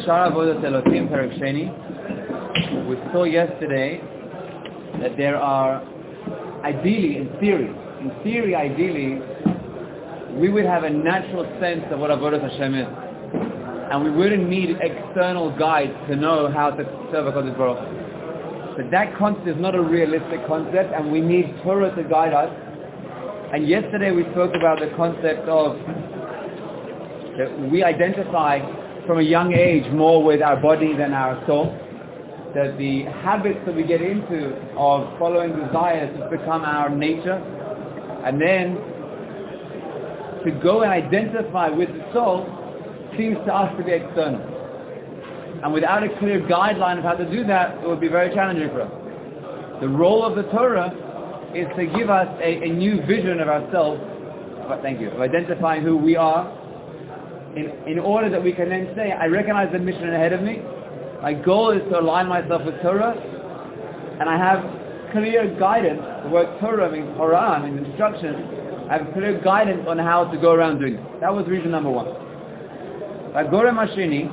Shara Avodas Elohim, Perek Sheni. We saw yesterday that there are, ideally, in theory, ideally, we would have a natural sense of what Avodas Hashem is. And we wouldn't need external guides to know how to serve HaKadosh Baruch Hu. But that concept is not a realistic concept, and we need Torah to guide us. And yesterday we spoke about the concept of that we identify from a young age more with our body than our soul. That the habits that we get into of following desires has become our nature. And then to go and identify with the soul seems to us to be external. And without a clear guideline of how to do that, it would be very challenging for us. The role of the Torah is to give us a new vision of ourselves, of identifying who we are, in order that we can then say, I recognize the mission ahead of me. My goal is to align myself with Torah, and I have clear guidance. The word Torah means Torah, means instruction. I have clear guidance on how to go around doing it. That was reason number one. הגורם השני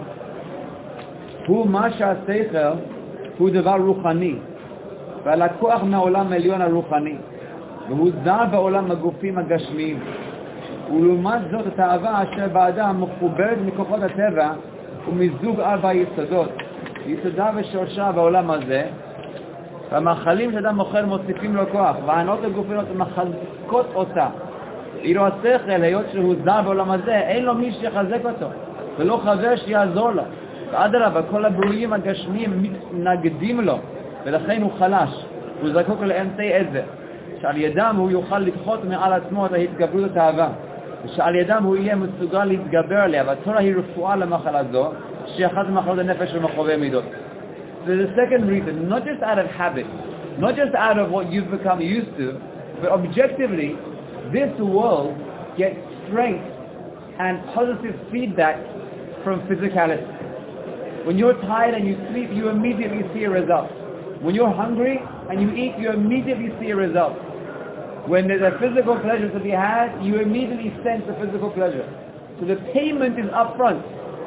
הוא מה שהשכל הוא דבר רוחני והלקוח מהעולם העליון הרוחני והוא זר בעולם הגופים הגשמיים ולעומת זאת התאווה אשר באדם מחוברת מכוחות הטבע ומזוג ארבע יסודות יסודה ושורשה בעולם הזה והמאכלים שאדם מוכר מוסיפים לו כוח וההנאות הגופיות מחזקות אותה אילו השכל היות שהוא זר בעולם הזה אין לו מי שיחזק אותו ולא חבר שיעזור לו. ואדרבה, כל הברואים הגשמיים מתנגדים לו, ולכן הוא חלש. הוא זקוק לאמצעי עזר, שעל ידם הוא יוכל לדחות מעל עצמו את ההתגברות התאווה, ושעל ידם הוא יהיה מסוגל להתגבר עליה, והתורה היא רפואה למחלה זו, שהיא אחת ממחלות הנפש ומחובי מידות. So the second reason, not just out of habit, not just out of what you've become used to, but objectively, this world gets strength and positive feedback from physicality. When you're tired and you sleep, you immediately see a result. When you're hungry and you eat, you immediately see a result. When there's a physical pleasure to be had, you immediately sense the physical pleasure. So the payment is upfront.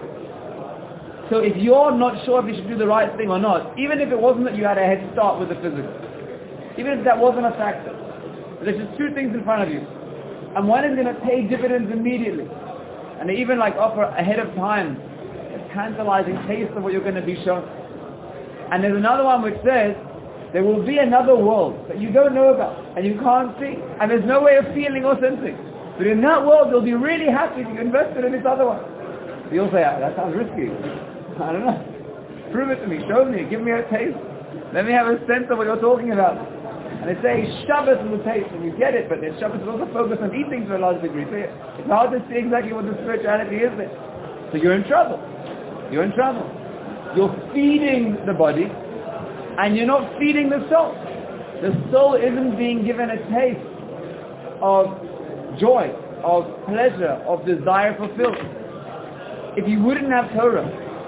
So if you're not sure if you should do the right thing or not, even if it wasn't that you had a head start with the physical, even if that wasn't a factor, there's just two things in front of you. And one is going to pay dividends immediately. And they even offer ahead of time a tantalizing taste of what you're going to be shown. And there's another one which says, there will be another world that you don't know about and you can't see. And there's no way of feeling or sensing. But in that world, you'll be really happy if you invested in this other one. So you'll say, that sounds risky. I don't know. Prove it to me. Show me. Give me a taste. Let me have a sense of what you're talking about. And they say Shabbos is the taste, and you get it, but then Shabbos is also focused on eating to a large degree. So it's hard to see exactly what the spirituality is there. So you're in trouble. You're in trouble. You're feeding the body, and you're not feeding the soul. The soul isn't being given a taste of joy, of pleasure, of desire fulfilled. If you wouldn't have Torah,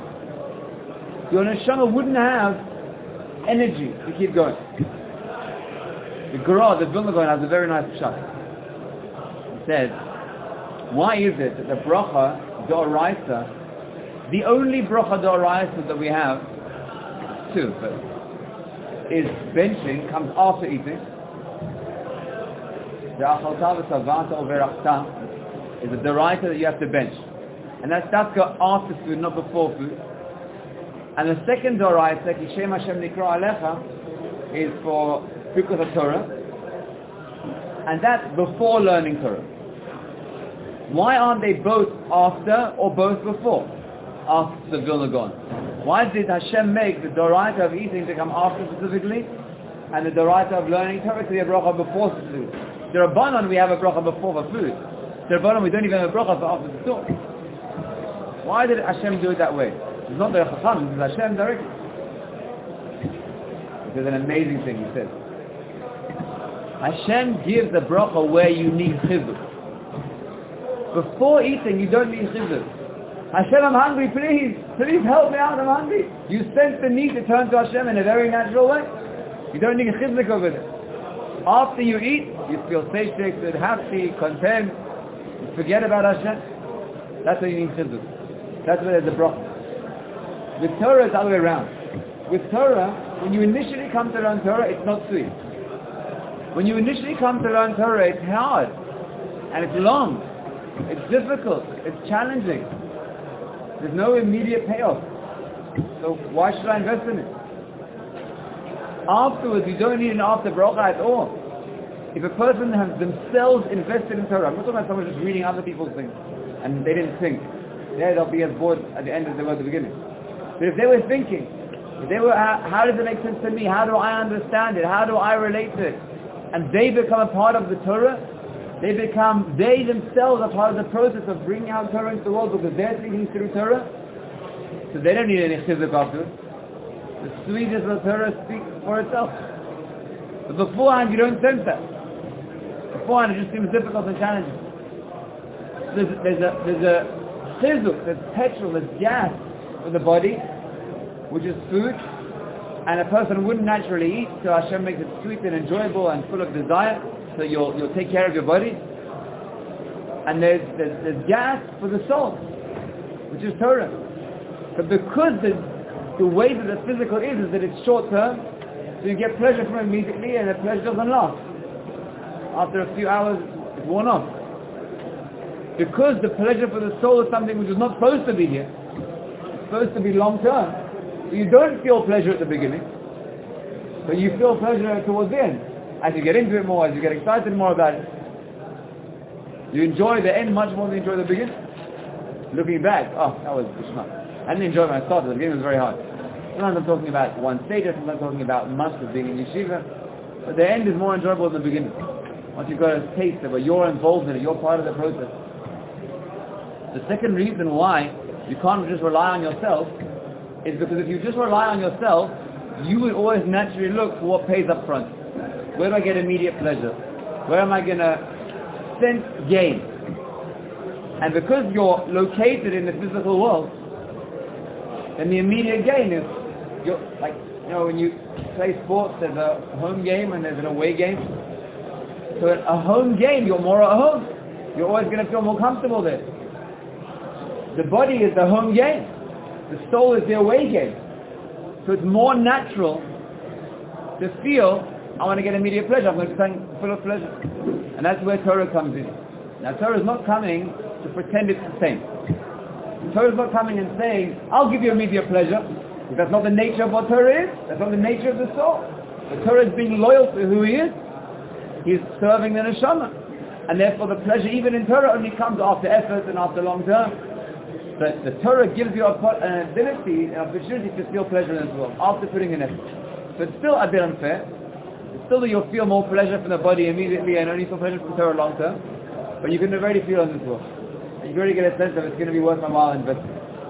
your neshama wouldn't have energy to keep going. The Gra, the Vilna Gaon, has a very nice pshat. He says, why is it that the bracha d'oraisa, the only bracha d'oraisa that we have, two, but is benching, comes after eating. The achalta v'savata overachta is a d'oraisa that you have to bench. And that's dafka after food, not before food. And the second d'oraisa, ki shem Hashem nikra alecha, is for because of Torah, and that's before learning Torah. Why aren't they both after or both before? After the Vilna Gaon. Why did Hashem make the Doraita of eating to come after specifically, and the Doraita of learning Torah to be a bracha before food? The Rabbanon we have a bracha before the food. The Rabbanon we don't even have a bracha for after the talk. Why did Hashem do it that way? It's not the Chacham, it's Hashem directly. There's an amazing thing he says. Hashem gives the bracha where you need chizuk. Before eating, you don't need chizuk. Hashem, I'm hungry, please help me out, I'm hungry. You sense the need to turn to Hashem in a very natural way. You don't need chizuk over there. After you eat, you feel satiated, happy, content. You forget about Hashem. That's why you need chizuk. That's where there's a bracha. With Torah, it's the other way around. With Torah, when you initially come to learn Torah, it's not sweet. When you initially come to learn Torah, it's hard, and it's long, it's difficult, it's challenging. There's no immediate payoff. So why should I invest in it? Afterwards, you don't need an after bracha at all. If a person has themselves invested in Torah, I'm not talking about someone just reading other people's things, and they didn't think. Yeah, they'll be as bored at the end as they were at the beginning. But if they were thinking, if they were, how does it make sense to me? How do I understand it? How do I relate to it? And they become a part of the Torah, they themselves are part of the process of bringing out Torah into the world because they're thinking through Torah. So they don't need any chizuk afterwards. The sweetness of the Torah speaks for itself. But beforehand you don't sense that. Beforehand it just seems difficult and challenging. There's a chizuk, there's petrol, there's gas for the body, which is food, and a person wouldn't naturally eat, so Hashem makes it sweet and enjoyable and full of desire, so you'll take care of your body. And there's gas for the soul, which is Torah. But because the way that the physical is that it's short term, so you get pleasure from it immediately, and the pleasure doesn't last. After a few hours, it's worn off. Because the pleasure for the soul is something which is not supposed to be here, it's supposed to be long term. So you don't feel pleasure at the beginning, but you feel pleasure towards the end. As you get into it more, as you get excited more about it, you enjoy the end much more than you enjoy the beginning. Looking back, oh, that was geschmack. I didn't enjoy when I started. The beginning was very hard. Sometimes I'm talking about one stage, sometimes I'm talking about months of being in yeshiva. But the end is more enjoyable than the beginning. Once you've got a taste of it, you're involved in it, you're part of the process. The second reason why you can't just rely on yourself is because if you just rely on yourself, you would always naturally look for what pays up front. Where do I get immediate pleasure? Where am I going to sense gain? And because you're located in the physical world, then the immediate gain is, when you play sports, there's a home game and there's an away game. So at a home game, you're more at home. You're always going to feel more comfortable there. The body is the home game. The soul is the away game. So it's more natural to feel, I want to get immediate pleasure. I'm going to be full of pleasure. And that's where Torah comes in. Now Torah is not coming to pretend it's the same. Torah is not coming and saying, I'll give you immediate pleasure. Because that's not the nature of what Torah is. That's not the nature of the soul. The Torah is being loyal to who he is. He's serving the neshama. And therefore the pleasure even in Torah only comes after effort and after long term. But the Torah gives you an ability, an opportunity to feel pleasure in this world after putting in effort. So it's still a bit unfair. It's still that you'll feel more pleasure from the body immediately and only feel pleasure from Torah long term. But you can already feel in this world. And you can already get a sense of it's going to be worth my while investing.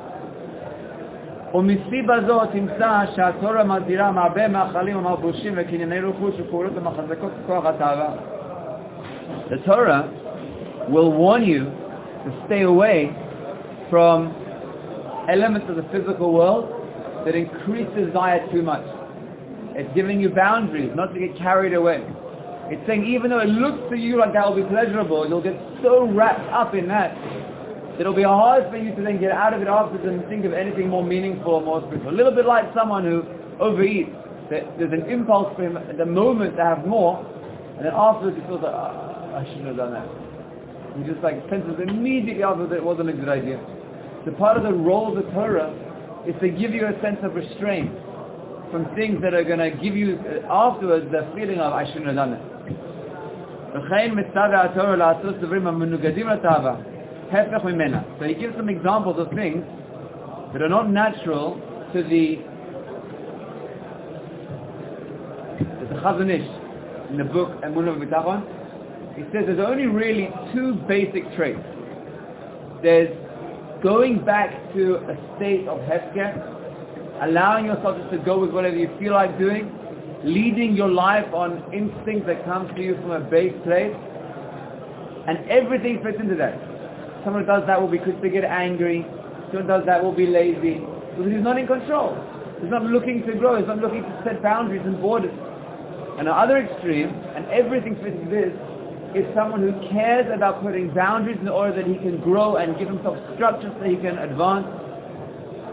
ומסיבה זו תמצא שהתורה מזהירה מהרבה מאכלים ומלבושים וקנייני רכוש ופעולות המחזקות כוח התאווה. The Torah will warn you to stay away from elements of the physical world that increase desire too much. It's giving you boundaries, not to get carried away. It's saying even though it looks to you like that will be pleasurable, you'll get so wrapped up in that it'll be hard for you to then get out of it afterwards and think of anything more meaningful or more spiritual. A little bit like someone who overeats. There's an impulse for him at the moment to have more, and then afterwards he feels like, I shouldn't have done that. He just senses immediately afterwards that it wasn't a good idea. So part of the role of the Torah is to give you a sense of restraint from things that are going to give you afterwards the feeling of, I shouldn't have done it. So he gives some examples of things that are not natural to the Chazon Ish in the book Emunah V'Bitachon. He says there's only really two basic traits. There's going back to a state of hefker, allowing yourself just to go with whatever you feel like doing, leading your life on instincts that come to you from a base place, and everything fits into that. Someone who does that will be quick to get angry. Someone who does that will be lazy. Because he's not in control. He's not looking to grow. He's not looking to set boundaries and borders. And the other extreme, and everything fits into this, is someone who cares about putting boundaries in order that he can grow and give himself structure so he can advance.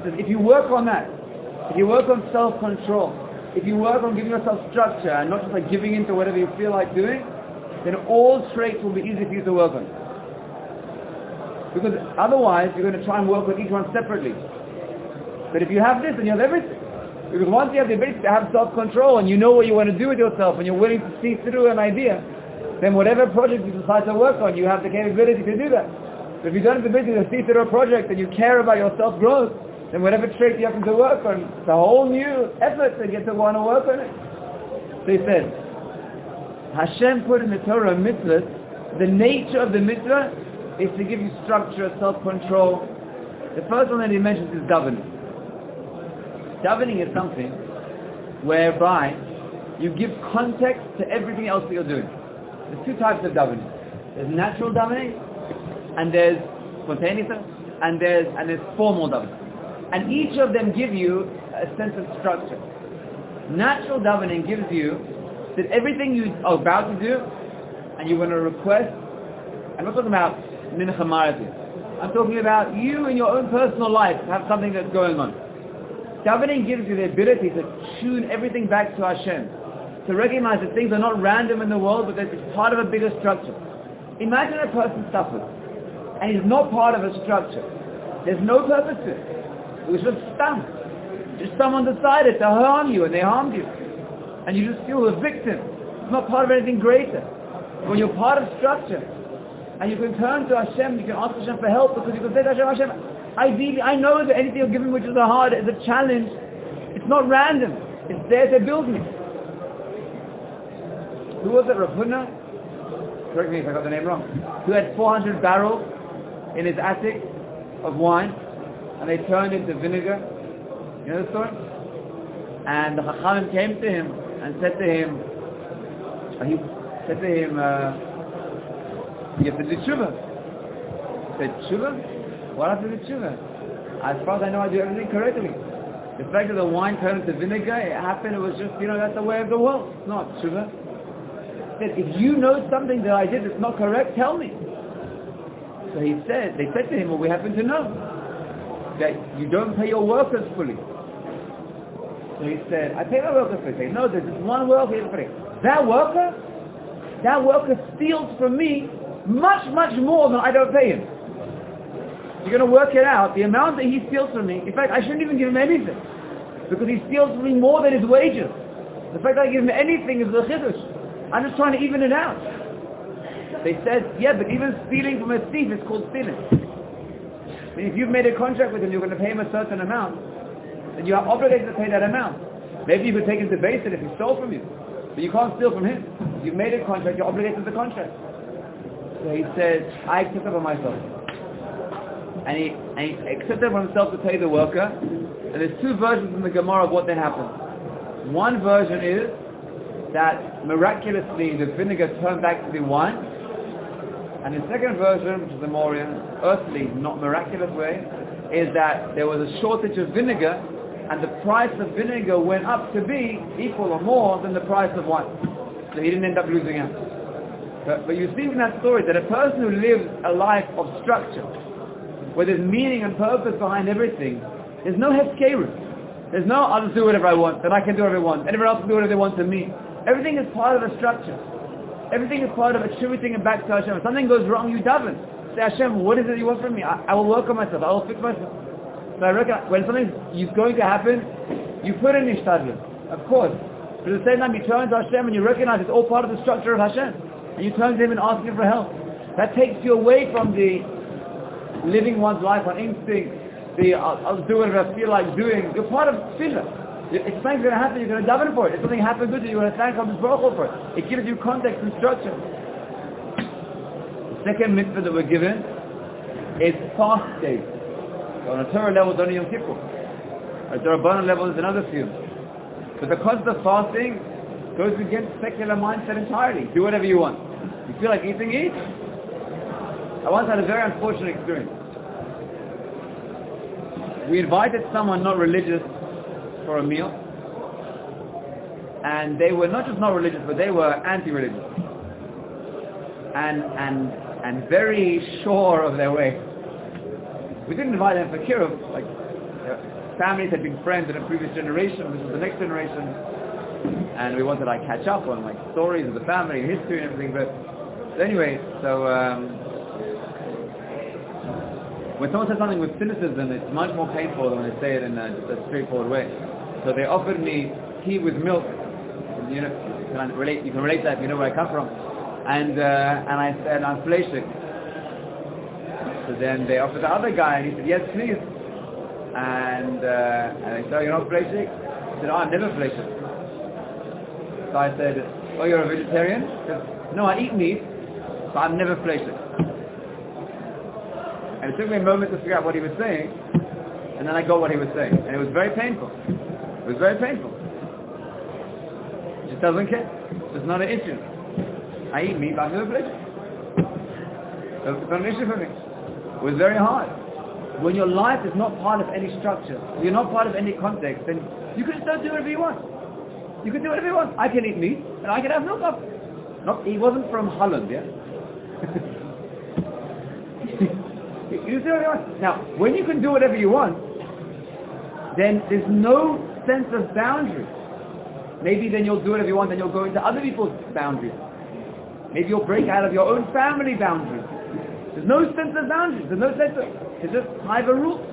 He says, if you work on that, if you work on self-control, if you work on giving yourself structure and not just like giving into whatever you feel like doing, then all traits will be easy for you to work on. Because otherwise, you're going to try and work on each one separately. But if you have this, then you have everything. Because once you have the ability to have self-control and you know what you want to do with yourself and you're willing to see through an idea, then whatever project you decide to work on, you have the capability to do that. But if you don't have the ability to see through a project and you care about your self-growth, then whatever trait you happen to work on, it's a whole new effort to get to want to work on it. So he says, Hashem put in the Torah mitzvahs, the nature of the mitzvah is to give you structure, self-control. The first one that he mentions is davening. Davening is something whereby you give context to everything else that you're doing. There's two types of davening. There's natural davening, and there's spontaneous, and there's formal davening. And each of them give you a sense of structure. Natural davening gives you that everything you are about to do, and you want to request. I'm not talking about mincha marati. I'm talking about you in your own personal life have something that's going on. Davening gives you the ability to tune everything back to Hashem, to recognize that things are not random in the world, but that it's part of a bigger structure. Imagine a person suffers, and he's not part of a structure. There's no purpose to it. It was just stam. Just someone decided to harm you, and they harmed you. And you just feel a victim. It's not part of anything greater. When you're part of structure, and you can turn to Hashem, you can ask Hashem for help, because you can say to Hashem, ideally, I know that anything you're giving which is a hard, is a challenge. It's not random. It's there to build me. Who was it? Rav Huna? Correct me if I got the name wrong. Who had 400 barrels in his attic of wine, and they turned into vinegar. You know the story? And the Chachamim came to him and said to him, you have to do tshuva. He said, tshuva? What happened to tshuva? As far as I know, I do everything correctly. The fact that the wine turned into vinegar, it happened, it was just, that's the way of the world. It's not tshuva. He said, if you know something that I did that's not correct, tell me. So they said to him, well, we happen to know that you don't pay your workers fully. So he said, I pay my workers fully. He said, no, there's this one worker here free. That worker steals from me much, much more than I don't pay him. You're going to work it out. The amount that he steals from me, in fact, I shouldn't even give him anything, because he steals from me more than his wages. The fact that I give him anything is a chiddush. I'm just trying to even it out. They said, yeah, but even stealing from a thief is called stealing. I mean, if you've made a contract with him, you're going to pay him a certain amount, then you are obligated to pay that amount. Maybe you could take him to base it if he stole from you, but you can't steal from him. You've made a contract, you're obligated to the contract. So he said, I accept it for myself. And he accepted for himself to pay the worker. And there's two versions in the Gemara of what then happened. One version is that miraculously the vinegar turned back to the wine. And the second version, which is the more earthly, not miraculous way, is that there was a shortage of vinegar, and the price of vinegar went up to be equal or more than the price of wine. So he didn't end up losing out. But you see from that story that a person who lives a life of structure, where there's meaning and purpose behind everything, there's no hefkerut. There's no, I'll just do whatever I want, then I can do whatever I want, and everyone else can do whatever they want to me. Everything is part of a structure. Everything is part of attributing it back to Hashem. If something goes wrong, you daven. Say, Hashem, what is it you want from me? I will work on myself. I will fix myself. So I reckon when something is going to happen, you put in ishtadlut, of course. But at the same time, you turn to Hashem and you recognize it's all part of the structure of Hashem. And you turn to Him and ask Him for help. That takes you away from the living one's life on instinct, I'll do whatever I feel like doing. You're part of tefillah. If something's going to happen, you're going to daven for it. If something happens good, you're going to thank HaKadosh Baruch Hu for it. It gives you context and structure. The second mitzvah that we're given is fast days. So on a Torah level, it's only Yom Kippur. On a Rabbanan level, there's another few. But the concept of fasting goes against secular mindset entirely. Do whatever you want. You feel like eating, eat. I once had a very unfortunate experience. We invited someone not religious for a meal, and they were not just not religious, but they were anti-religious and very sure of their way. We didn't invite them for kiruv, like families had been friends in a previous generation, this was the next generation, and we wanted to like catch up on like stories of the family, history and everything, but anyway, so when someone says something with cynicism, it's much more painful than when they say it in just a straightforward way. So they offered me tea with milk, you know, you can relate to that if you know where I come from, and I said, I'm fleishik. So then they offered the other guy, and he said, yes, please. And I said, oh, you're not fleishik? He said, oh, I'm never fleishik. So I said, oh, you're a vegetarian? He said, no, I eat meat, but I'm never fleishik. And it took me a moment to figure out what he was saying, and then I got what he was saying. And it was very painful. It was very painful. He just doesn't care. It's not an issue. I eat meat, but I'm never fleishik. So it's not an issue for me. It was very hard. When your life is not part of any structure, you're not part of any context, then you can just do whatever you want. You can do whatever you want. I can eat meat, and I can have milk up. He wasn't from Holland, yeah? You do whatever you want. Now, when you can do whatever you want, then there's no sense of boundary. Maybe then you'll do whatever you want, and you'll go into other people's boundaries. Maybe you'll break out of your own family boundaries. There's no sense of boundaries. There's no sense of... It's just I have a rule.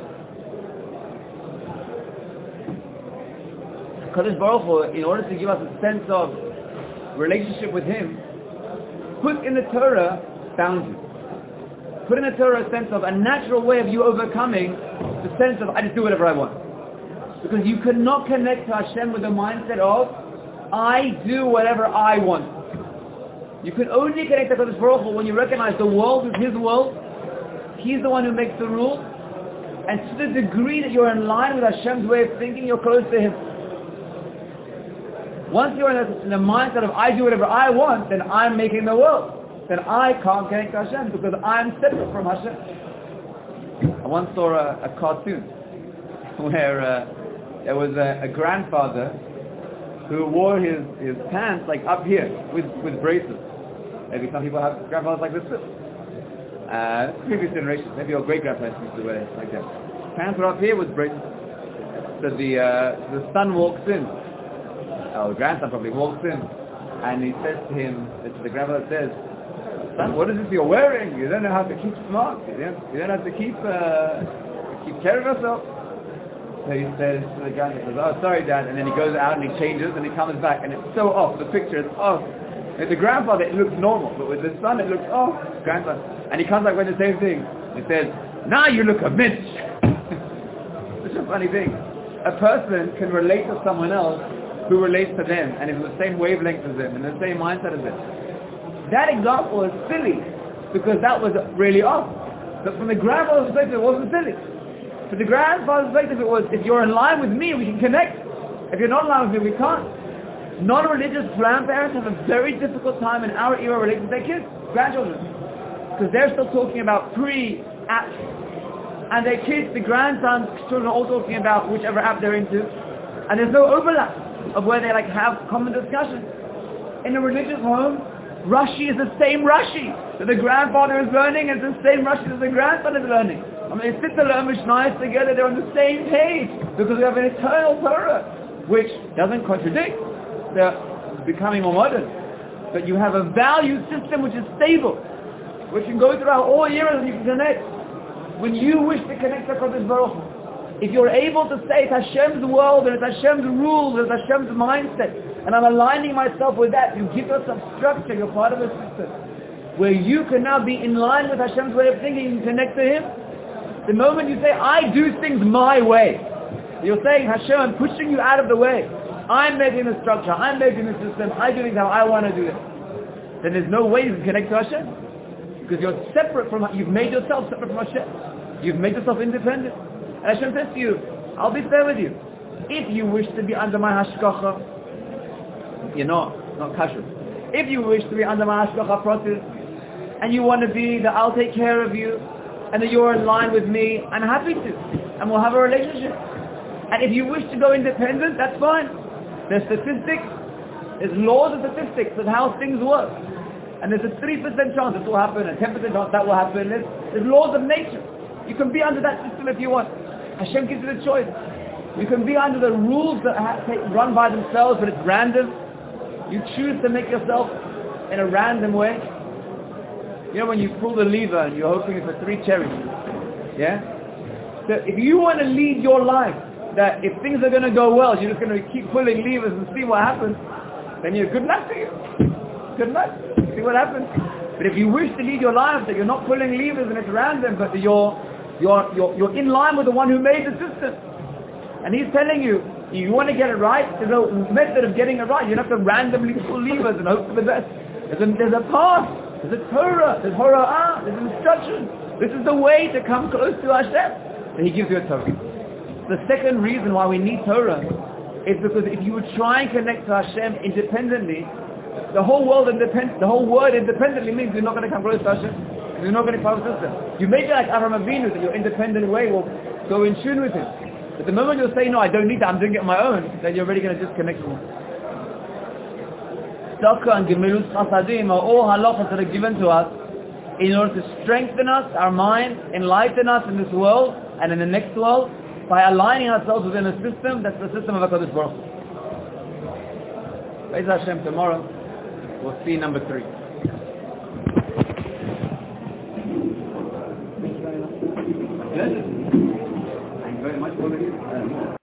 Kadosh Baruch Hu, in order to give us a sense of relationship with Him, put in the Torah boundaries. Put in the Torah a sense of a natural way of you overcoming the sense of I just do whatever I want. Because you cannot connect to Hashem with the mindset of I do whatever I want. You can only connect to Kadosh Baruch Hu when you recognize the world is His world. He's the one who makes the rules. And to the degree that you're in line with Hashem's way of thinking, you're close to Him. Once you're in the mindset of I do whatever I want, then I'm making the world. Then I can't connect to Hashem because I'm separate from Hashem. I once saw a cartoon where there was a grandfather who wore his pants like up here with braces. Maybe some people have grandfathers like this too. Previous generations, maybe your great-grandparents used to wear it like that. Pants were up here with braces. So the son walks in. The grandson probably walks in, and he says to him, the grandfather says, son, what is this you're wearing? You don't know how to keep smart. You don't have to keep care of yourself. So he says to the grandson, oh, sorry, Dad. And then he goes out and he changes and he comes back and it's so off. The picture is off. With the grandfather, it looks normal, but with the son, it looks off. Grandson. And he comes back with the same thing. He says, now you look a Mitch. Such a funny thing. A person can relate to someone else who relates to them and is in the same wavelength as them, in the same mindset as them. That example is silly because that was really off. But from the grandfather's perspective, it wasn't silly. From the grandfather's perspective, it was, if you're in line with me, we can connect. If you're not in line with me, we can't. Non-religious grandparents have a very difficult time in our era relating to their kids, grandchildren. Because they're still talking about pre-apps. And their kids, the grandsons, children are all talking about whichever app they're into. And there's no overlap of where they have common discussions. In a religious home, Rashi is the same Rashi that the grandfather is learning, and it's the same Rashi that the grandson is learning. I mean, they sit to learn Mishnayos together, they're on the same page, because we have an eternal Torah, which doesn't contradict the becoming more modern. But you have a value system which is stable, which can go throughout all eras and you can connect. When you wish to connect to Kadosh Baruch Hu, if you're able to say it's Hashem's world, and it's Hashem's rules, and it's Hashem's mindset, and I'm aligning myself with that, you give yourself structure, you're part of a system, where you can now be in line with Hashem's way of thinking and connect to Him. The moment you say, I do things my way, you're saying, Hashem, I'm pushing you out of the way. I'm making the structure, I'm making the system, I do things how I want to do it. Then there's no way you can connect to Hashem. Because you're separate from, you've made yourself separate from Hashem. You've made yourself independent. And Hashem says to you, I'll be fair with you. If you wish to be under my hashgacha, you're not kashrut. If you wish to be under my hashgacha process, and you want to be that I'll take care of you, and that you're in line with me, I'm happy to. And we'll have a relationship. And if you wish to go independent, that's fine. There's statistics, there's laws and statistics of how things work. And there's a 3% chance this will happen, a 10% chance that will happen. There's laws of nature. You can be under that system if you want. Hashem gives you the choice. You can be under the rules that run by themselves, but it's random. You choose to make yourself in a random way. You know when you pull the lever and you're hoping for 3 cherries. Yeah? So if you want to lead your life, that if things are going to go well, you're just going to keep pulling levers and see what happens, then good luck to you. Good luck. See what happens. But if you wish to lead your life, that you're not pulling levers and it's random, but that you're in line with the one who made the system. And he's telling you, you want to get it right, there's a method of getting it right. You don't have to randomly pull levers and hope for the best. There's a path, there's a Torah, there's Hora'ah, there's instruction. This is the way to come close to Hashem. And he gives you a Torah. The second reason why we need Torah is because if you would try and connect to Hashem independently, the whole word independently means you're not going to come close to Hashem. You're not going to follow the system. You make it like Avraham Avinu, that your independent way will go in tune with him. But the moment you'll say, no, I don't need that, I'm doing it on my own, then you're already going to disconnect from him. Tzedakah and Gemilut Chasadim are all halachas that are given to us in order to strengthen us, our mind, enlighten us in this world and in the next world by aligning ourselves within a system that's the system of HaKadosh Baruch Hu. Be'ez Hashem, tomorrow we'll see number 3. Thank you very much for